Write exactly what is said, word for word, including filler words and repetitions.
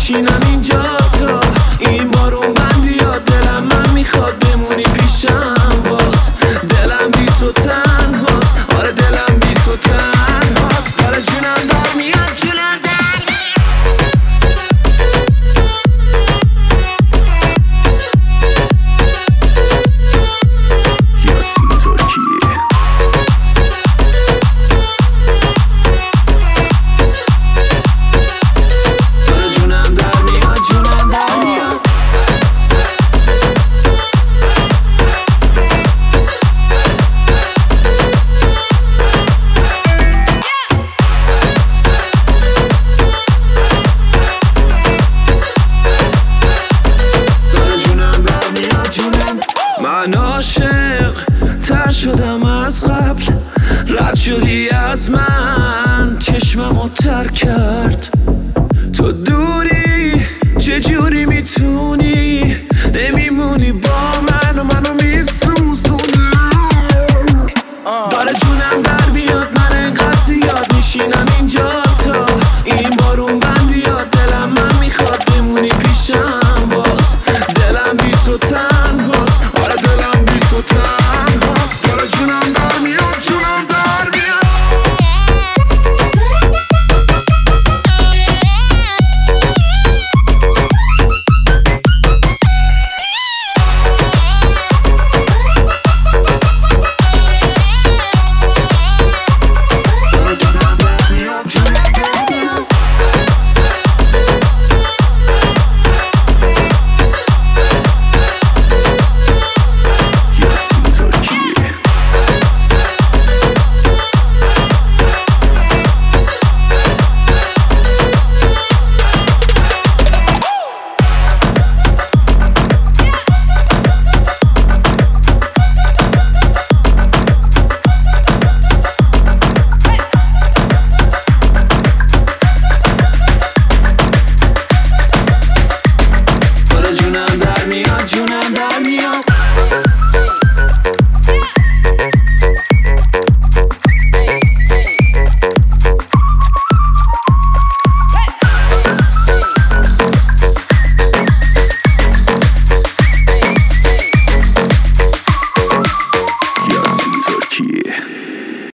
بشینم اینجا تا این بارون من بیاد. دلم من میخواد بمونی پیشم باز. دلم بی تو تنهاست، آره دلم بی تو تنهاست. آره جونم در میاد، جونم در یاسین ترکیه. آره جونم در میاد، جونم در میاد. من عاشق تر شدم از قبل، رد شدی از من، چشممو تر کرد. تو دوری چجوری میتونی